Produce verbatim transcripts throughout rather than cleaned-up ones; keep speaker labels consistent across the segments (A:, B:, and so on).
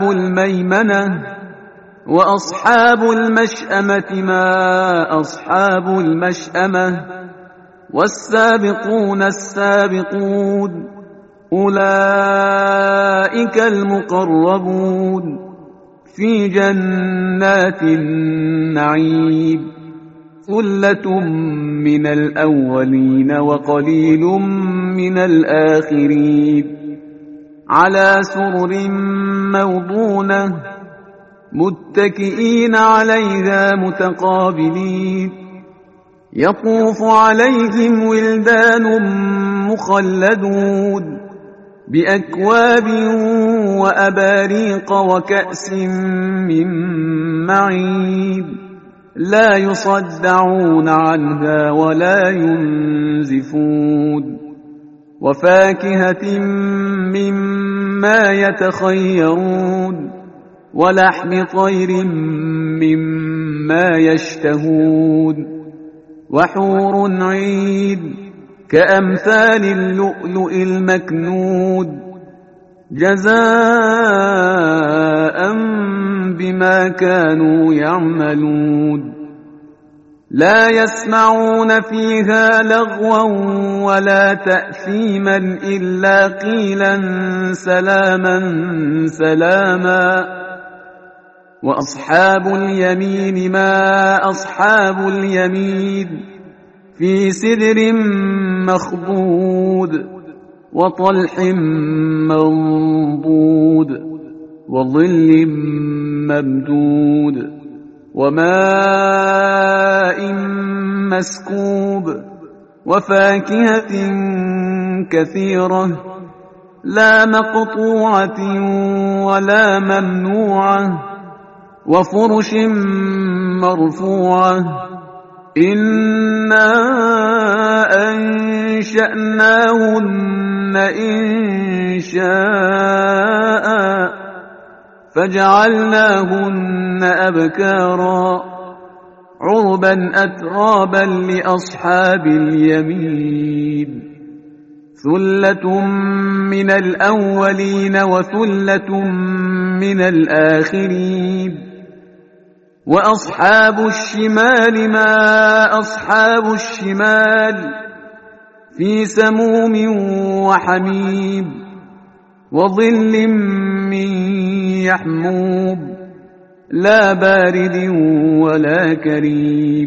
A: الميمنة وأصحاب المشأمة ما أصحاب المشأمة والسابقون السابقون أولئك المقربون في جنات النعيم ثلة من الأولين وقليل من الآخرين على سرر موضونة متكئين عليها متقابلين يطوف عليهم ولدان مخلدون بأكواب وأباريق وكأس من معين لا يصدعون عنها ولا ينزفون وفاكهة مما يتخيرون ولحم طير مما يشتهون وحور عين كأمثال اللؤلؤ المكنون جزاء بما كانوا يعملون لا يسمعون فيها لغوا ولا تأثيما إلا قيلا سلاما سلاما وأصحاب اليمين ما أصحاب اليمين في سدر مخضود وطلح منضود وظل ممدود وماء مسكوب وفاكهة كثيرة لا مقطوعة ولا ممنوعة وفرش مرفوعة إنا أنشأناهن إنشاء فجعلناهن أبكارا عربا أترابا لأصحاب اليمين ثلة من الأولين وثلة من الآخرين وأصحاب الشمال ما أصحاب الشمال في سموم وحميم وظل من يحموم لا بارد ولا كريم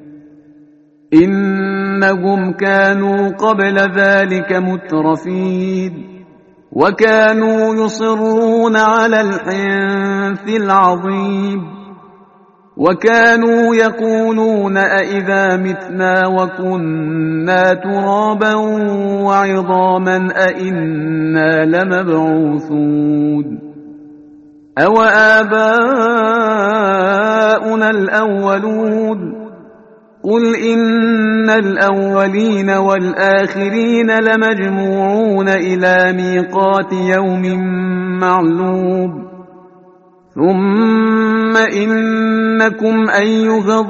A: إنهم كانوا قبل ذلك مترفين وكانوا يصرون على الحنث العظيم وكانوا يقولون أئذا متنا وكنا ترابا وعظاما أئنا لمبعوثون أو آباؤنا الأولون قل إن الأولين والآخرين لمجموعون إلى ميقات يوم معلوم ثم إنكم أيها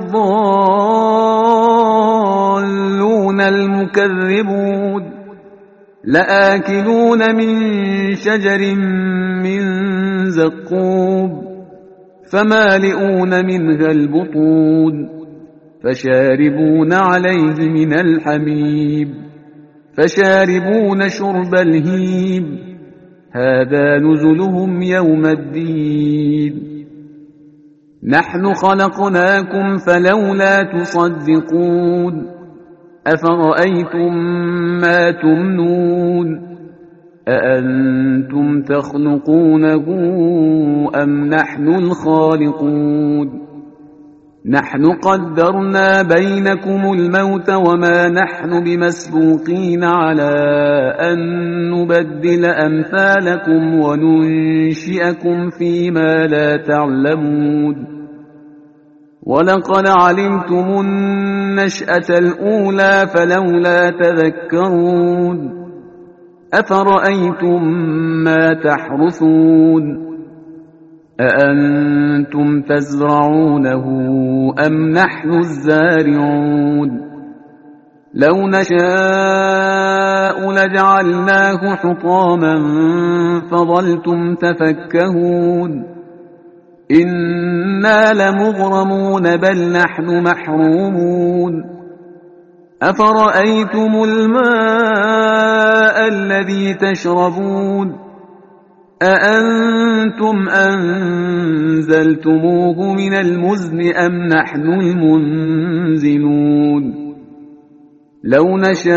A: الضالون المكذبون لآكلون من شجر من زقوم فمالئون منها البطون فشاربون عليه من الحميم فشاربون شرب الهيم هذا نزلهم يوم الدين نحن خلقناكم فلولا تصدقون أفرأيتم ما تمنون أأنتم تخلقونه أم نحن الخالقون نحن قدرنا بينكم الموت وما نحن بمسبوقين على أن نبدل أمثالكم وننشئكم فيما لا تعلمون ولقد علمتم النشأة الأولى فلولا تذكرون أفرأيتم ما تحرثون أأنتم تزرعونه أم نحن الزارعون لو نشاء لجعلناه حطاما فظلتم تفكهون إنا لمغرمون بل نحن محرومون أفرأيتم الماء الذي تشربون أأنتم أنزلتموه من المزن أم نحن المنزلون لو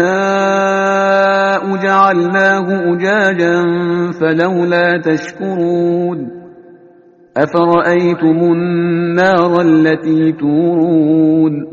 A: نشاء جعلناه أجاجا فلولا تشكرون أفرأيتم النار التي تورون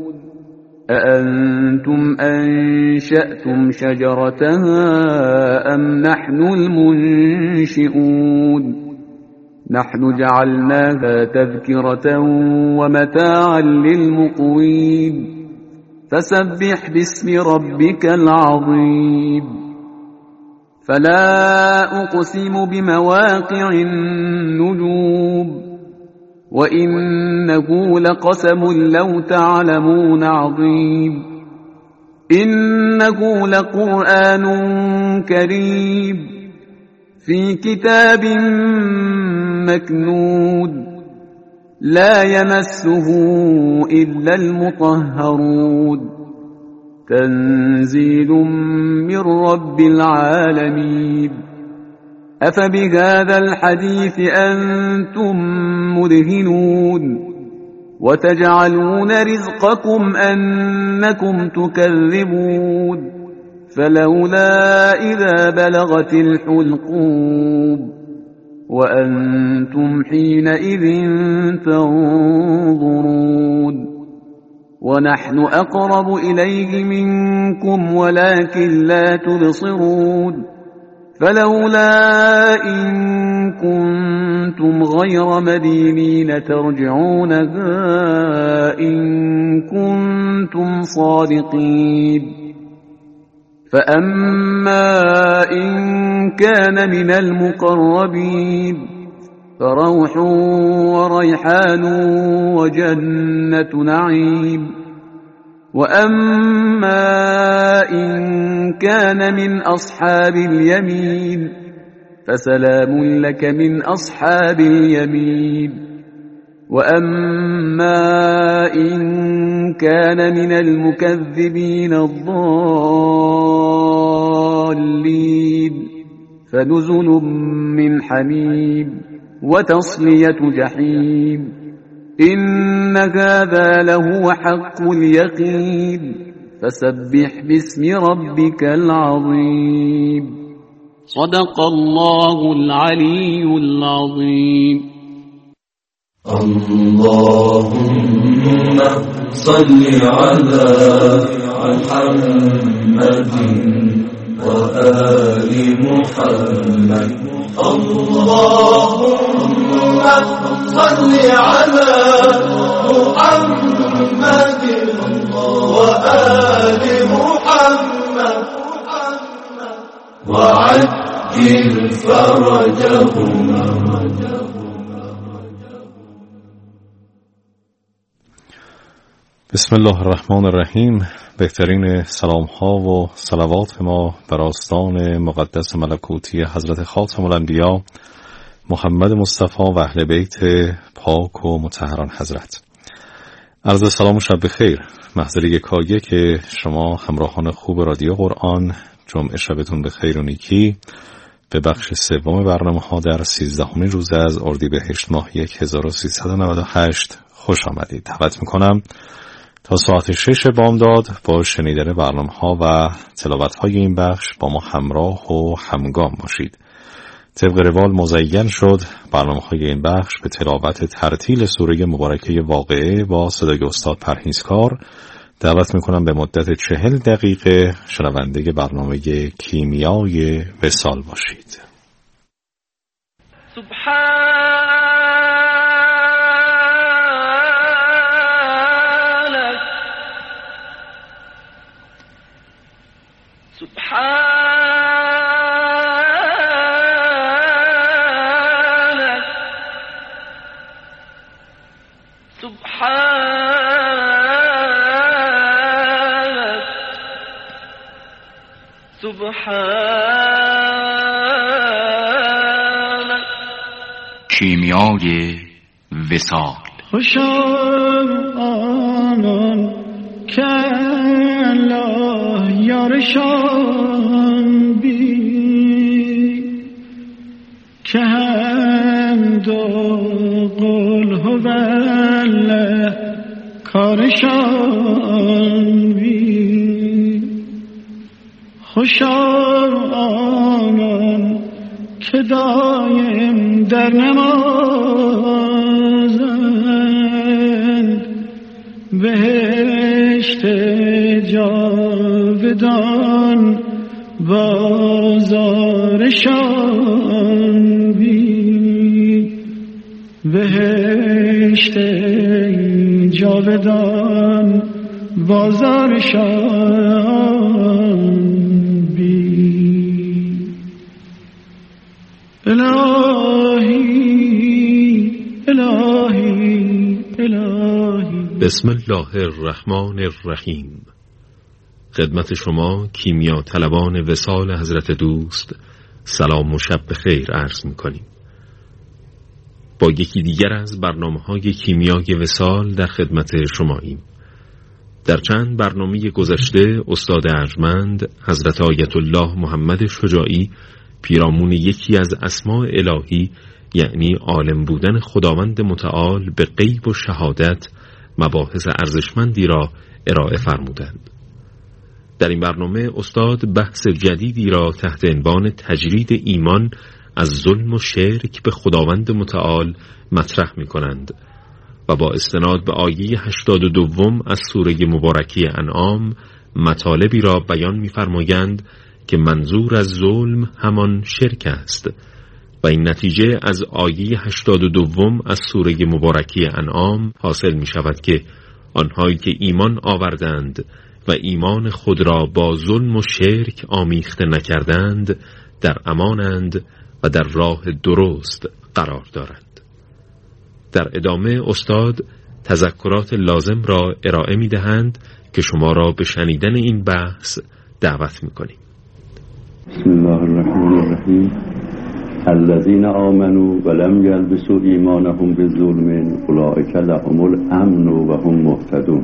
A: أأنتم أنشأتم شجرتها أم نحن المنشئون نحن جعلناها تذكرة ومتاعا للمقوين فسبح باسم ربك العظيم فلا أقسم بمواقع النجوم وإنه لقسم لو تعلمون عظيم إنه لقرآن كريم في كتاب مكنون لا يمسه إلا المطهرون تنزيل من رب العالمين أفبهذا الحديث أنتم مدهنون وتجعلون رزقكم أنكم تكذبون فلولا إذا بلغت الحلقوم وأنتم حينئذ تنظرون ونحن أقرب إليه منكم ولكن لا تبصرون فلولا إن كنتم غير مدينين ترجعونها إن كنتم صادقين فأما إن كان من المقربين فروح وريحان وجنة نعيم وأما إن كان من أصحاب اليمين فسلام لك من أصحاب اليمين وأما إن كان من المكذبين الضالين فنزل من حميم وتصلية جحيم إن هذا لهو حق اليقين فسبح باسم ربك العظيم صدق الله العلي العظيم
B: اللهم صل على محمد وآل محمد اللهم صل على محمد وآل محمد وعجل فرجهما.
C: بسم الله الرحمن الرحیم. بهترین سلام ها و صلوات ما بر آستان مقدس ملکوتی حضرت خاتم الانبیا محمد مصطفی و اهل بیت پاک و مطهران حضرت. عرض سلام و شب بخیر. محضر یکایک که شما همراهان خوب رادیو قرآن، جمعه شبتون بخیر و نیکی. به بخش سوم برنامه ها در سیزدهمین روز از اردیبهشت ماه هزار و سیصد و نود و هشت خوش آمدید. دعوت میکنم تا ساعت شش بامداد با شنیدن برنامه ها و تلاوت های این بخش با ما همراه و همگام باشید. طبق روال مزین شد برنامه های این بخش به تلاوت ترتیل سوره مبارکه واقعه با صدای استاد پرهیزکار. دعوت میکنم به مدت چهل دقیقه شنونده برنامه کیمیای وصال باشید.
D: سبحان سبحانك سبحانك سبحان
E: کیمیای وصال.
F: خوشا آنان که الله یارشان بی که هم دو قل هو الله کارشان بی. خوشا آنان که دایم در نمازند بهشت جاودان بازارشان بی. بهشت جاودان بازارشان بی. الهی الهی الهی.
G: بسم الله الرحمن الرحیم. خدمت شما کیمیا طلبان وصال حضرت دوست سلام و شب بخیر عرض می‌کنیم. با یکی دیگر از برنامه‌های کیمیای وصال در خدمت شماییم. در چند برنامه گذشته استاد ارجمند حضرت آیت الله محمد شجاعی پیرامون یکی از اسماء الهی یعنی عالم بودن خداوند متعال به غیب و شهادت مباحث ارزشمندی را ارائه فرمودند. در این برنامه استاد بحث جدیدی را تحت عنوان تجرید ایمان از ظلم و شرک به خداوند متعال مطرح می کنند و با استناد به آیه هشتاد و دوم از سوره مبارکه انعام مطالبی را بیان می فرمایند که منظور از ظلم همان شرک است و این نتیجه از آیه هشتاد و دوم از سوره مبارکه انعام حاصل می شود که آنهایی که ایمان آوردند و ایمان خود را با ظلم و شرک آمیخته نکردند در امانند و در راه درست قرار دارند. در ادامه استاد تذکرات لازم را ارائه می دهند که شما را به شنیدن این بحث دعوت می کنیم.
H: بسم الله الرحمن الرحیم. الذين آمنوا ولم يلبسوا ایمانهم بظلم اولئک لهم الامن وهم مهتدون.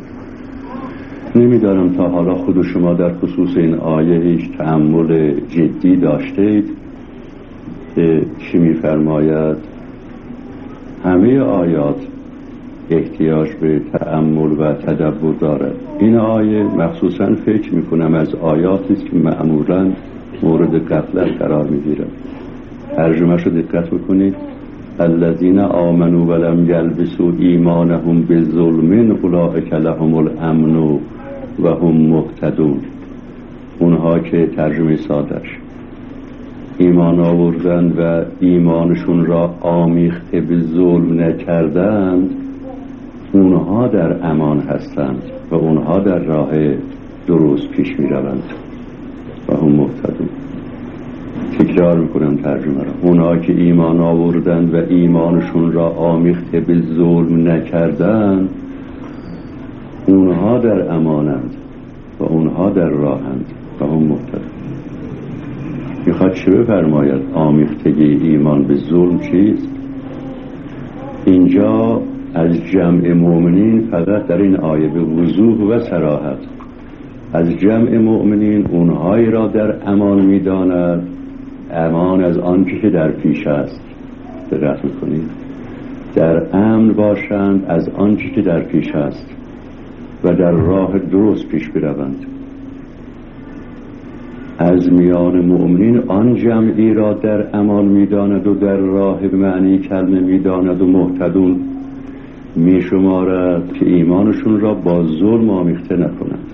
H: نمیدانم تا حالا خود شما در خصوص این آیه هیچ تأمل جدی داشتید که چی می‌فرماید؟ همه آیات احتیاج به تأمل و تدبر دارد. این آیه مخصوصاً فکر می‌کنم از آیاتی است که معمولاً مورد غفلت قرار می‌گیرد. ترجمه‌شو دقت بکنید. الذين آمنوا ولم يلبسوا ایمانهم بظلم اولئک لهم الامن و هم مهتدون. اونها که ترجمه ساده‌اش ایمان آوردند و ایمانشون را آمیخته به ظلم نکردند، اونها در امان هستند و اونها در راه درست پیش می روند و هم مهتدون. تکرار میکنم ترجمه را. اونها که ایمان آوردند و ایمانشون را آمیخته به ظلم نکردند، اونها در امانند و اونها در راهند و هم مهتدون. میخواد چه بفرماید؟ آمیختگی ایمان به ظلم چیست؟ اینجا از جمع مؤمنین فقط در این آیه به وضوح و صراحت از جمع مؤمنین اونهایی را در امان میداند، امان از آنچه که در پیش است. دقت میکنید؟ در امن باشند از آنچه که در پیش است و در راه درست پیش بروند. از میان مؤمنین آن جمعی را در امان میداند و در راه به معنی کلمه میداند و مهتدون میشمارد که ایمانشون را با ظلم آمیخته نکنند.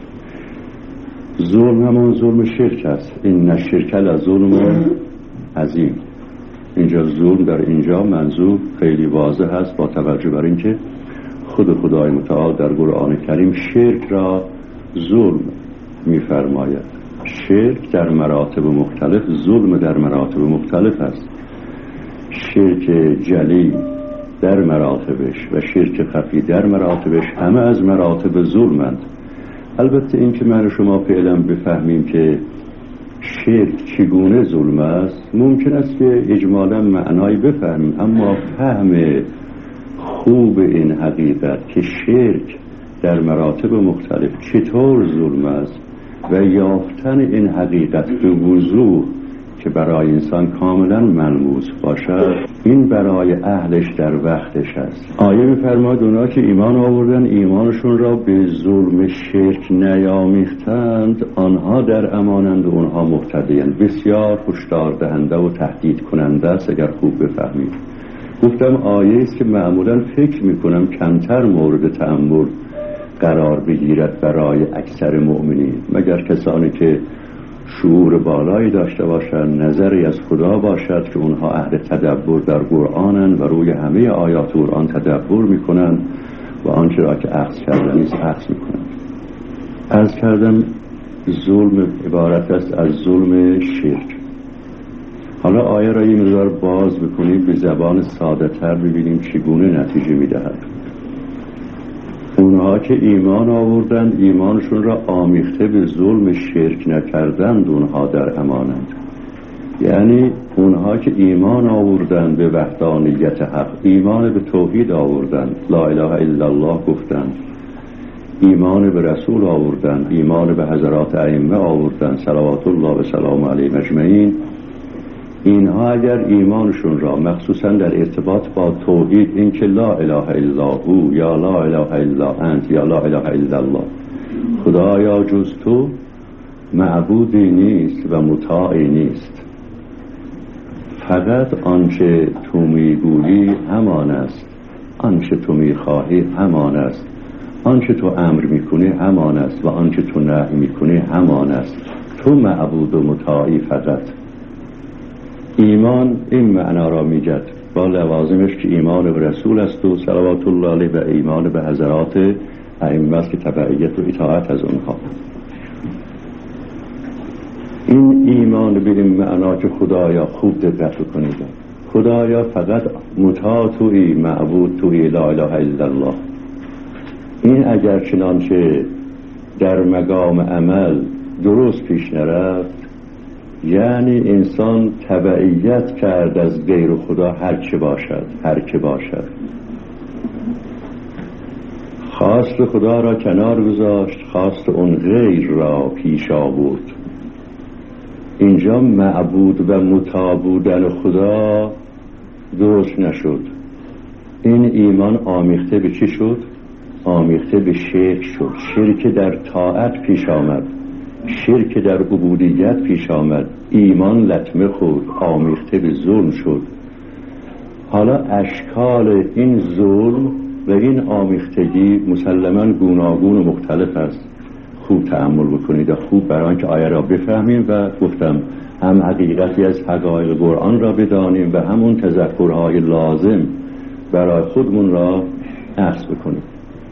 H: ظلم همون ظلم شرک است. این شرک لظلم عظیم. اینجا ظلم در اینجا منظور خیلی واضح است با توجه بر اینکه خود خدای متعال در قرآن کریم شرک را ظلم میفرماید. شرک در مراتب مختلف، ظلم در مراتب مختلف است. شرک جلی در مراتبش و شرک خفی در مراتبش همه از مراتب ظلمند البته این که من شما فعلا بفهمیم که شرک چگونه ظلم است ممکن است که اجمالا معنایی بفهمیم، اما فهم خوب این حقیقت که شرک در مراتب مختلف چطور ظلم است و یافتن این حقیقت به وضوح که برای انسان کاملا ملموس باشد، این برای اهلش در وقتش است. آیه می‌فرماید اونا که ایمان آوردن ایمانشون را به ظلم شرک نیامیختند آنها در امانند و اونها مهتدی‌اند. بسیار هشدار دهنده و تهدید کننده است اگر خوب بفهمید. گفتم آیه است که معمولا فکر میکنم کمتر مورد تأمل قرار بگیرد برای اکثر مؤمنین، مگر کسانی که شعور بالایی داشته باشند، نظری از خدا باشد که اونها اهل تدبر در قرآنند و روی همه آیات قرآن تدبر میکنند و آنچه را که اخذ کردن است اخذ میکنند. عرض کردم ظلم عبارت است از ظلم شرک. حالا آیه را یه مقدار باز بکنیم به زبان ساده تر ببینیم چگونه نتیجه میدهد. اونها که ایمان آوردند ایمانشون را آمیخته به ظلم شرک نکردند اونها در امانند. یعنی اونها که ایمان آوردند به وحدانیت حق، ایمان به توحید آوردند، لا اله الا الله گفتند، ایمان به رسول آوردند، ایمان به حضرات ائمه آوردند صلوات الله و سلام علیهم اجمعین، اینها اگر ایمانشون را مخصوصا در ارتباط با توحید، این که لا اله الا هو یا لا اله الا انت یا لا اله الا الله، خدایا جز تو معبودی نیست و مطاعی نیست، فقط آنچه تو میگویی همان است، آنچه تو میخواهی همان است، آنچه تو امر میکنی همان است و آنچه تو نهی میکنی همان است، تو معبود و مطاعی فقط. ایمان این معنا را میگد با لوازمش که ایمان به رسول است و صلوات الله علیه و ایمان به حضرات ائمه است که تبعیت و اطاعت از اونها. این ایمان به این معنا که خدایا خوب دقت کنید، خدایا فقط مطاع تویی، معبود تویی، لا اله الا الله. این اگر چنانچه در مقام عمل درست پیش نرفت، یعنی انسان تبعیت کرد از غیر خدا هر چه باشد، هر که باشد، خواست خدا را کنار گذاشت، خواست اون غیر را پیش آورد. اینجا معبود و مطاع بودن خدا درست نشد. این ایمان آمیخته به چی شد؟ آمیخته به شرک شد. شرک در طاعت پیش آمد، شرک در عبودیت پیش آمد، ایمان لطمه خورد، آمیخته به ظلم شد. حالا اشکال این ظلم و این آمیختگی مسلماً گوناگون و مختلف است. خوب تأمل بکنید، خوب برای آنکه آیه را بفهمیم و گفتم هم حقیقتی از حقایق قرآن را بدانیم و همون تذکرهای لازم برای خودمون را اخذ بکنیم.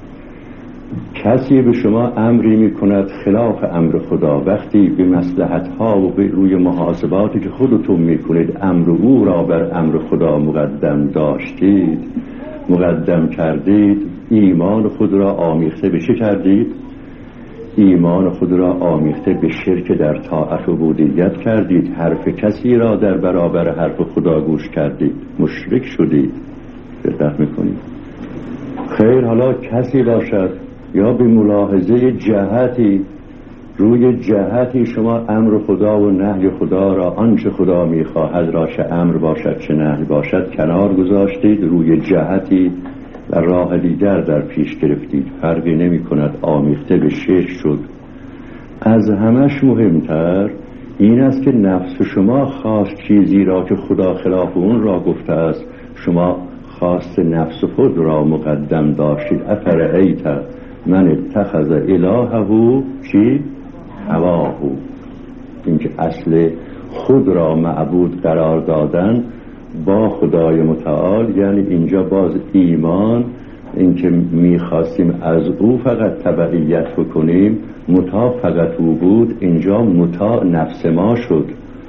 H: کسی به شما امری میکند خلاف امر خدا، وقتی به مصلحت‌ها و به روی محاسباتی که خودتون میکنید امر او را بر امر خدا مقدم داشتید، مقدم کردید، ایمان خود را آمیخته به چه کردید؟ ایمان خود را آمیخته به شرک در طاعت و عبودیت کردید، حرف کسی را در برابر حرف خدا گوش کردید، مشرک شدید. دقت میکنید. خیر، حالا کسی باشد یا به ملاحظه جهتی، روی جهتی شما امر خدا و نهی خدا را، آنچه خدا میخواهد را، چه امر باشد چه نهی باشد، کنار گذاشتید، روی جهتی و راه دیگر در پیش گرفتید. فرقی نمی کند، آمیخته به شرک شد. از همش مهمتر این است که نفس شما خواست چیزی را که خدا خلاف اون را گفته است، شما خواست نفس خود را مقدم داشتید. افرأیت من اتخذ الهه چی؟ هواه. این که اصل خود را معبود قرار دادن با خدای متعال، یعنی اینجا باز ایمان، این که میخواستیم از او فقط تبعیت بکنیم، مطاع فقط او بود، اینجا مطاع نفس ما شد،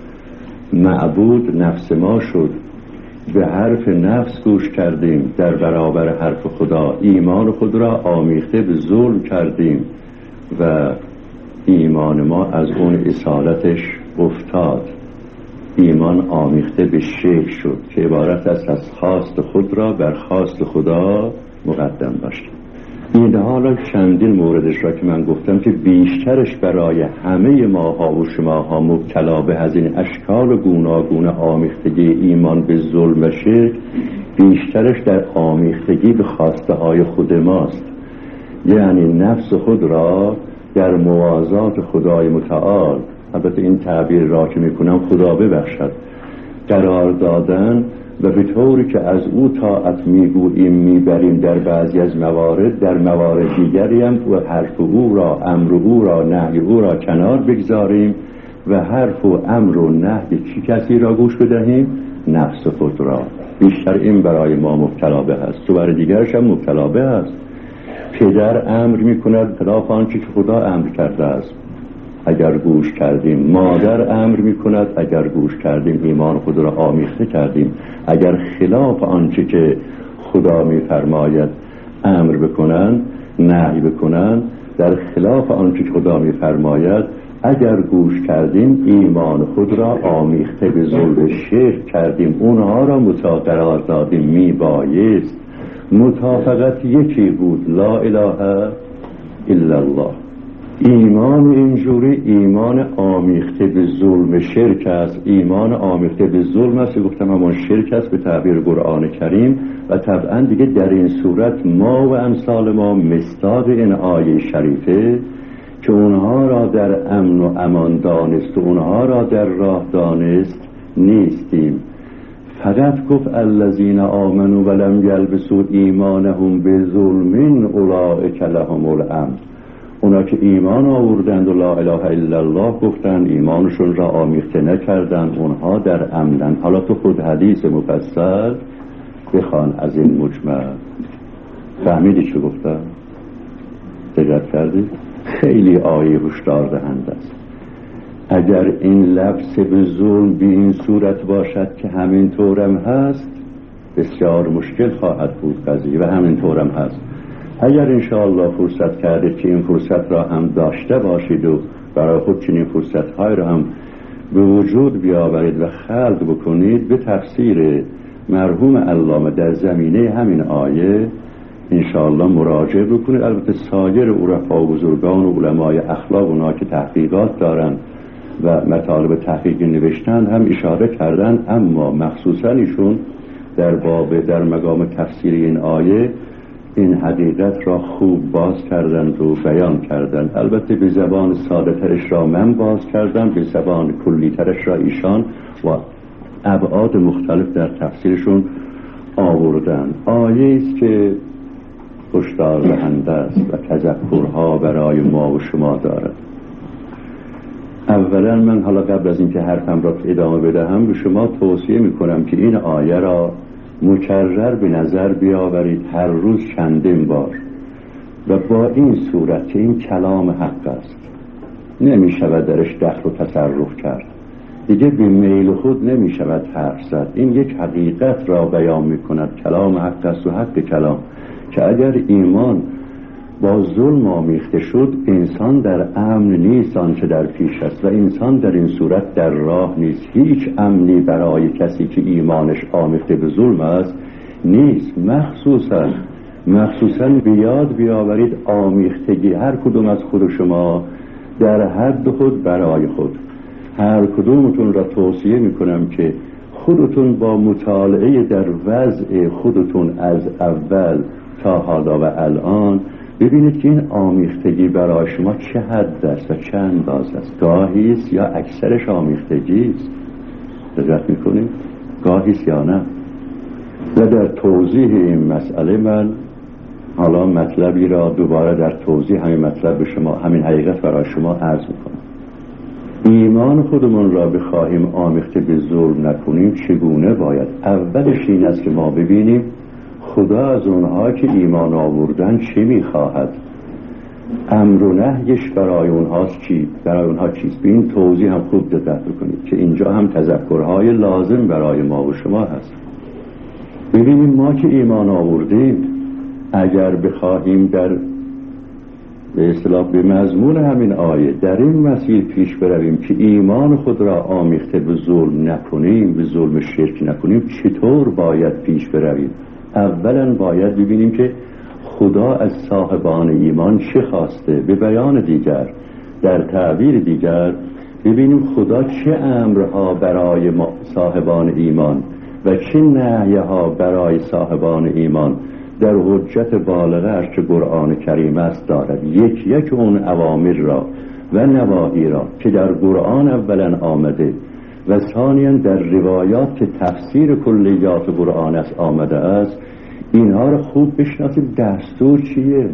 H: معبود نفس ما شد. به حرف نفس گوش کردیم در برابر حرف خدا، ایمان خود را آمیخته به ظلم کردیم، و ایمان ما از اون اصالتش افتاد. ایمان آمیخته به شرک شد که عبارت است از خواست خود را بر خواست خدا مقدم داشت. این حالا چندین موردش را که من گفتم که بیشترش برای همه ماها و شماها مبتلا به از این اشکال و گوناگون آمیختگی ایمان به ظلم و شرک، بیشترش در آمیختگی به خواسته های خود ماست. یعنی نفس خود را در موازات خدای متعال، البته این تعبیر را که میکنم خدا ببخشد، قرار دادن و به طوری که از او طاعت میگوییم میبریم در بعضی از موارد، در موارد دیگری هم و حرف او را، امر او را، نهی او را کنار بگذاریم و حرف و امر و نهی چی کسی را گوش بدهیم؟ نفس خود را. بیشتر این برای ما مبتلا به هست، تو برای دیگرش هم مبتلا به هست. پدر امر میکند خلاف آنچه که خدا امر کرده است، اگر گوش کردیم. مادر امر میکند، اگر گوش کردیم ایمان خود را آمیخته کردیم. اگر خلاف آنچه که خدا میفرماید امر بکنن، نهی بکنن، در خلاف آنچه که خدا میفرماید اگر گوش کردیم ایمان خود را آمیخته به ظلم شرک کردیم، اونها را متا قرار دادیم. میبایست متا فقط یکی بود، لا اله الا الله. ایمان اینجوری ایمان آمیخته به ظلم شرک است. ایمان آمیخته به ظلم است، گفتم همان شرک است به تعبیر قرآن کریم. و طبعا دیگه در این صورت ما و امثال ما مصداق این آیه شریفه که اونها را در امن و امان دانست و اونها را در راه دانست نیستیم. فقط گفت الذین آمنوا ولم یلبسوا ایمانهم بظلم اولئک لهم الامن. اونا که ایمان آوردند و لا اله الا الله گفتند، ایمانشون را آمیخته نکردند، اونها در امنن. حالا تو خود حدیث مفصل بخوان از این مجمل. فهمیدی چه گفتم؟ دقت کردی؟ خیلی آیه هشدار دهنده است. اگر این لبس به ظلم به این صورت باشد که همین طورم هست، بسیار مشکل خواهد بود قضیه و همین طورم هست. اگر انشاءالله فرصت کردید که این فرصت را هم داشته باشید و برای خود چنین فرصت‌های را هم به وجود بیاورید و خلق بکنید، به تفسیر مرحوم علامه در زمینه همین آیه انشاءالله مراجعه بکنید. البته سایر عرفا و بزرگان و علمای اخلاق اونا که تحقیقات دارن و مطالب تحقیقی نوشتن هم اشاره کردن، اما مخصوصا ایشون در باب در مقام تفسیر این آیه این حقیقت را خوب باز کردند و بیان کردند. البته به زبان ساده ترش را من باز کردم، به زبان کلی ترش را ایشان و ابعاد مختلف در تفسیرشون آوردن. آیه است که هشدار دهنده است و تذکرها برای ما و شما دارد. اولا من حالا قبل از اینکه حرفم را ادامه بدهم به شما توصیه میکنم که این آیه را مکرر به نظر بیاورید، هر روز چندین بار، و با این صورت که این کلام حق است، نمی شود درش دخل و تصرف کرد، دیگه به میل خود نمی شود حرف زد. این یک حقیقت را بیان می کند، کلام حق است و حق کلام، که اگر ایمان با ظلم آمیخته شد انسان در امن نیست آنچه در پیش است و انسان در این صورت در راه نیست. هیچ امنی برای کسی که ایمانش آمیخته به ظلم است نیست. مخصوصا مخصوصا بیاد بیاورید آمیختگی هر کدوم از خود شما در حد خود برای خود. هر کدومتون را توصیه میکنم که خودتون با مطالعه در وضع خودتون از اول تا حالا و الان ببینید که این آمیختگی برای شما چه حد است و چه اندازه است. گاهی است یا اکثرش آمیختگی است؟ دقت میکنید؟ گاهی است یا نه؟ و در توضیح این مسئله من حالا مطلبی را دوباره در توضیح همین مطلب به شما، همین حقیقت برای شما عرض میکنم. ایمان خودمون را بخواهیم آمیخته به ظلم نکنیم چگونه باید؟ اولش این است که ما ببینیم خدا از اونها که ایمان آوردن چی میخواهد، امر و نهیش برای اونهاست چی، برای اونها چیست. به این توضیح هم خوب دقت بکنید که اینجا هم تذکرهای لازم برای ما و شما هست. ببینیم ما که ایمان آوردیم اگر بخواهیم در به اصطلاح به مضمون همین آیه در این مسیر پیش برویم که ایمان خود را آمیخته به ظلم نکنیم، به ظلم شرک نکنیم، چطور باید پیش برویم؟ اولا باید ببینیم که خدا از صاحبان ایمان چه خواسته. به بیان دیگر، در تعبیر دیگر، ببینیم خدا چه امرها برای صاحبان ایمان و چه نهیها برای صاحبان ایمان در حجت بالغه اش که قرآن کریم است دارد. یک یک اون اوامر را و نواهی را که در قرآن اولا آمده و ثانیا در روایات که تفسیر کلیات قرآن است آمده است، اینها را خوب بشناسید. دستور چیه؟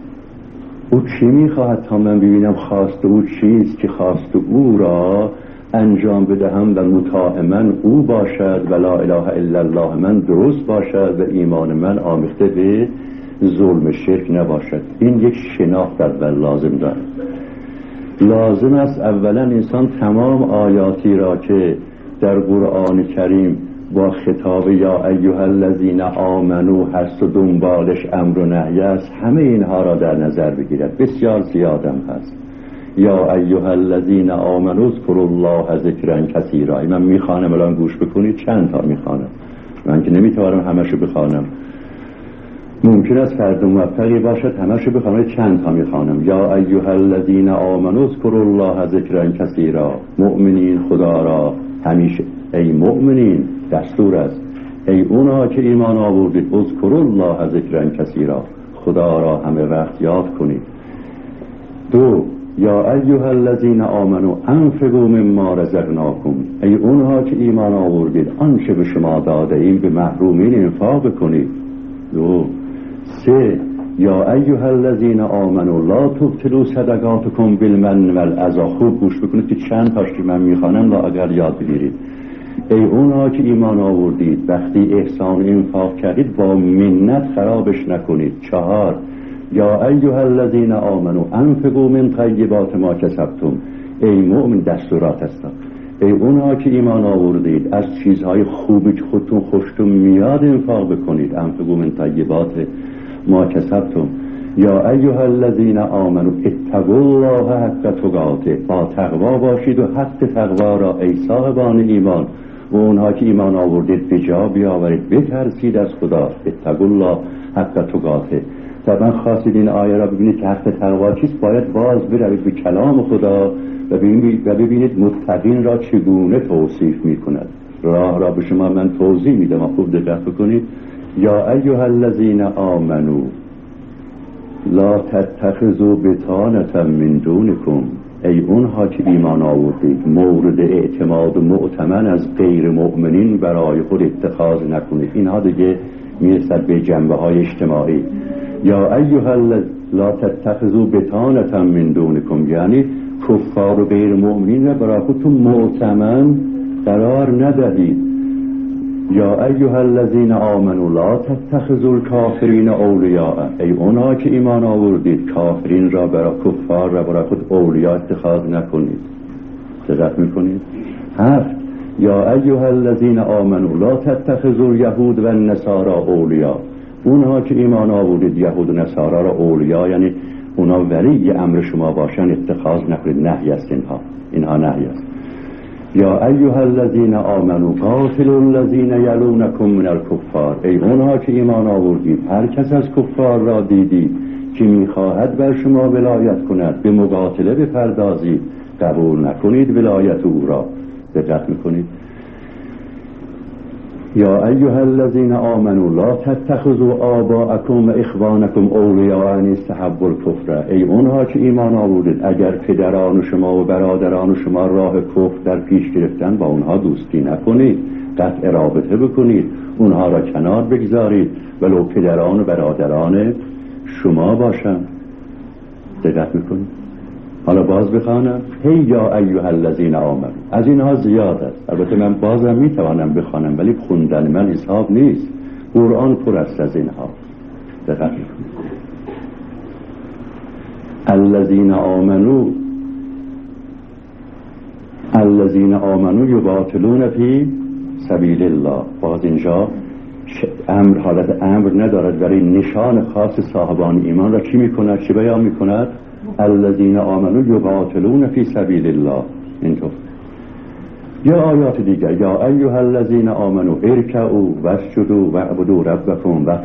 H: او چی میخواهد تا من ببینم خواست او چیست که خواست او را انجام بدهم و مطاع من او باشد و لا اله الا الله من درست باشد و ایمان من آمیخته به ظلم شرک نباشد. این یک شناخت اول لازم دارد. لازم است اولا انسان تمام آیاتی را که در قرآن کریم با خطاب یا ایها الذین آمنو هست و دنبالش امر و نهی است، همه اینها را در نظر بگیرد. بسیار زیادم هست. یا ایها الذین آمنوا اذکروا الله ذکرا کثیرا. من میخوانم، الان گوش بکنید چند تا میخوانم، من که نمیتوانم همشو بخوانم. ممکن است فرد موفقی باشد همشو بخوانم، چند تا میخوانم. یا ایها الذین آمنوا اذکروا الله ذکرا کثیرا. مؤمنین خدا را همیشه، ای مؤمنین دستور است، ای اونا که ایمان آوردید، اذکروا الله ذکرا کثیرا، خدا را همه وقت یاد کنید. دو، یا ایها الذین آمنوا انفقوا مما رزقناکم، ای اونها که ایمان آوردید آنچه به شما داده ایم به محرومین انفاق کنید. دو، سه، یا ایها الذین آمنوا لا تبطلوا صدقاتکم بالمن والأذی. خوب گوش بکنید که چند تاش که من میخوانم لا اگر یاد بگیرید. ای اونها که ایمان آوردید وقتی احسان انفاق کردید با منت خرابش نکنید. چهار، یا ایها الذین آمنوا انفقوا من طیبات ما کسبتم، ای مؤمن دستورات هستند، ای اونها که ایمان آوردید از چیزهای خوبی که خودتون خوشتون میاد انفاق بکنید. انفقوا من طیبات ما کسبتم. یا ایها الذین آمنوا اتقوا الله حق تقاته، با تقوا باشید و حق تقوا را ای صاحبان ایمان و اونها که ایمان آوردید به جا بیاورید، بترسید از خدا. اتقوا الله حق تقاته. طبعا خواستید این آیه را ببینید که حق تقوا چیست، باید باز بروید به کلام خدا و ببینید متقین را چگونه توصیف می کند. راه را به شما من توضیح میدم، خوب دقت بکنید. یا ایها الذین آمنو لا تتخذوا بطانة من دونکم، ای اونها که ایمان آوردید مورد اعتماد و مؤتمن از غیر مؤمنین برای خود اتخاذ نکنید. اینها دیگه میرسد به جنبه های اجتماعی. یا ایها لا تتخذوا بطانة من دونکم، یعنی کفار و غیر مؤمنین را برای خودتون مؤتمن قرار ندهید. یا ایها الذین آمنوا لا تتخذوا الکافرین اولیاء، ای اونها که ایمان آوردید کافرین را برای کفار را برای خود اولیاء اتخاذ نکنید. دقت میکنید؟ هفت، یا ایها الذین آمنوا لا تتخذوا الیهود و النصارى اولیاء، اونها که ایمان آوردید یهود و نصارا را اولیاء یعنی اونا ولی امر شما باشن اتخاذ نکنید. نهی است اینها، اینها نهی است. یا ایها الذین آمنوا قاتلوا الذین یلونکم من الکفار، ای اونها که ایمان آوردید هر کس از کفار را دیدید که میخواهد بر شما ولایت کند به مقاتله بپردازید، قبول نکنید ولایت او را. دقت میکنید؟ یا ایها الذین آمنوا لا تتخذوا آباءکم و اخوانکم اولیاء ان استحبوا الکفر، ای اونها که ایمان آوردید اگر پدران شما و برادران شما راه کفر در پیش گرفتن با اونها دوستی نکنید، قطع رابطه بکنید، اونها را کنار بگذارید ولو پدران و برادران شما باشند. دقت میکنید؟ حالا باز بخوانم. هی یا ایها الذین آمنوا، از اینها زیاد است. البته من بازم میتوانم بخوانم ولی خوندن من حساب نیست. قرآن پر است از اینها. دقت کنید. الذین آمنوا الذین آمنوا یقاتلون فی سبیل الله. باز اینجا امر حالت امر ندارد، برای نشان خاص صاحبان ایمان را چی میکند؟ چه بیان میکند؟ الذین آمنوا یقاتلون فی سبیل الله. اینطور یا آیات دیگر، یا ایها الذین آمنوا ارکعوا واسجدوا واعبدوا ربکم